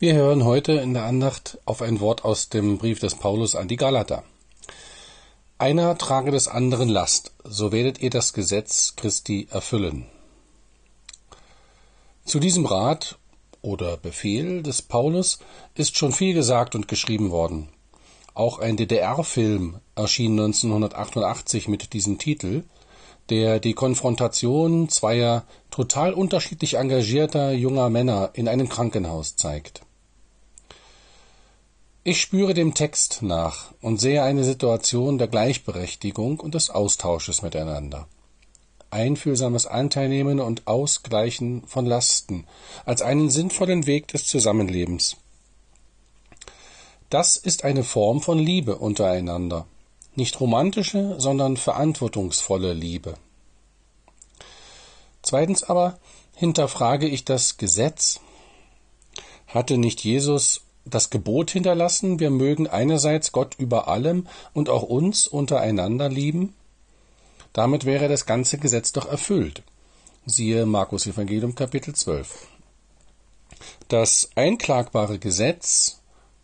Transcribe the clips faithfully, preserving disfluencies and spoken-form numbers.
Wir hören heute in der Andacht auf ein Wort aus dem Brief des Paulus an die Galater. Einer trage des anderen Last, so werdet ihr das Gesetz Christi erfüllen. Zu diesem Rat oder Befehl des Paulus ist schon viel gesagt und geschrieben worden. Auch ein D D R-Film erschien neunzehnhundertachtundachtzig mit diesem Titel, der die Konfrontation zweier total unterschiedlich engagierter junger Männer in einem Krankenhaus zeigt. Ich spüre dem Text nach und sehe eine Situation der Gleichberechtigung und des Austausches miteinander. Einfühlsames Anteilnehmen und Ausgleichen von Lasten als einen sinnvollen Weg des Zusammenlebens. Das ist eine Form von Liebe untereinander. Nicht romantische, sondern verantwortungsvolle Liebe. Zweitens aber hinterfrage ich das Gesetz. Hatte nicht Jesus das Gebot hinterlassen, wir mögen einerseits Gott über allem und auch uns untereinander lieben? Damit wäre das ganze Gesetz doch erfüllt. Siehe Markus Evangelium Kapitel zwölf. Das einklagbare Gesetz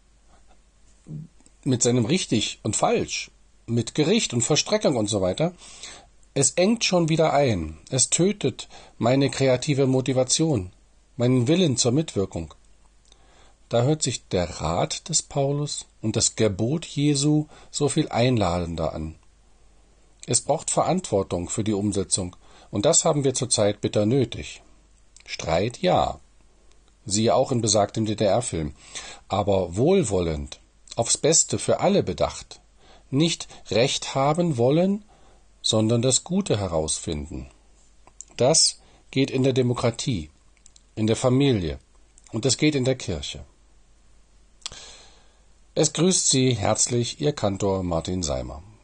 mit seinem richtig und falsch, mit Gericht und Vollstreckung und so weiter, es engt schon wieder ein. Es tötet meine kreative Motivation, meinen Willen zur Mitwirkung. Da hört sich der Rat des Paulus und das Gebot Jesu so viel einladender an. Es braucht Verantwortung für die Umsetzung, und das haben wir zurzeit bitter nötig. Streit, ja, siehe auch in besagtem D D R-Film, aber wohlwollend, aufs Beste für alle bedacht, nicht Recht haben wollen, sondern das Gute herausfinden. Das geht in der Demokratie, in der Familie, und das geht in der Kirche. Es grüßt Sie herzlich Ihr Kantor Martin Seimer.